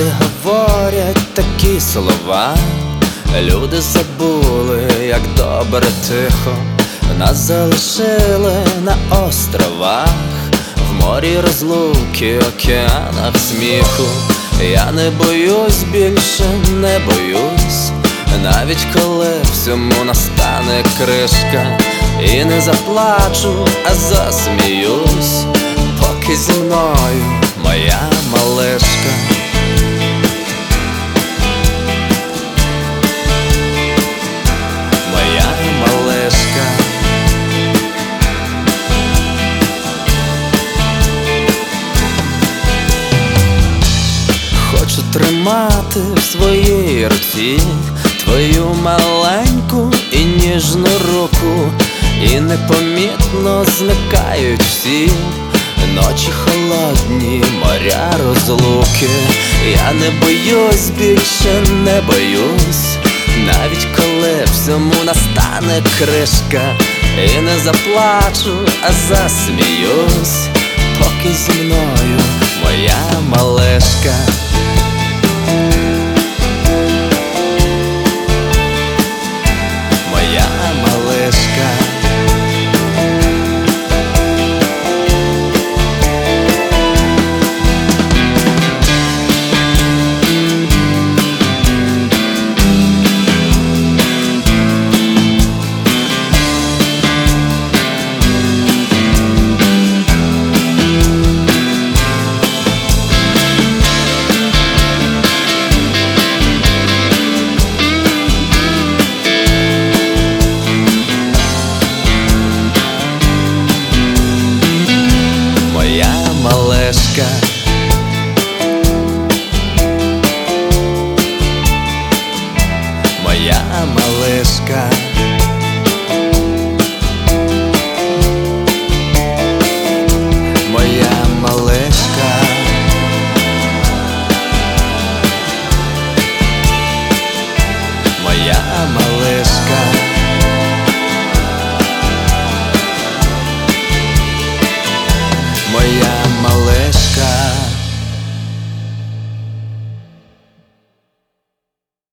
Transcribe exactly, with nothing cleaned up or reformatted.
Люди говорять такі слова, люди забули, як добре тихо нас залишили на островах, в морі розлуки, океанах сміху. Я не боюсь більше, не боюсь, навіть коли всьому настане кришка. І не заплачу, а засміюсь, поки зі мною моя малишка. Моя малишка. Хочу тримати в своїй руці твою маленьку і ніжну руку, і непомітно зникають всі ночі холодні, моря розлуки. Я не боюсь більше, не боюсь, навіть коли всьому настане кришка. І не заплачу, а засміюсь, поки зі мною моя малишка. Моя малишка. Малишка. Моя малишка.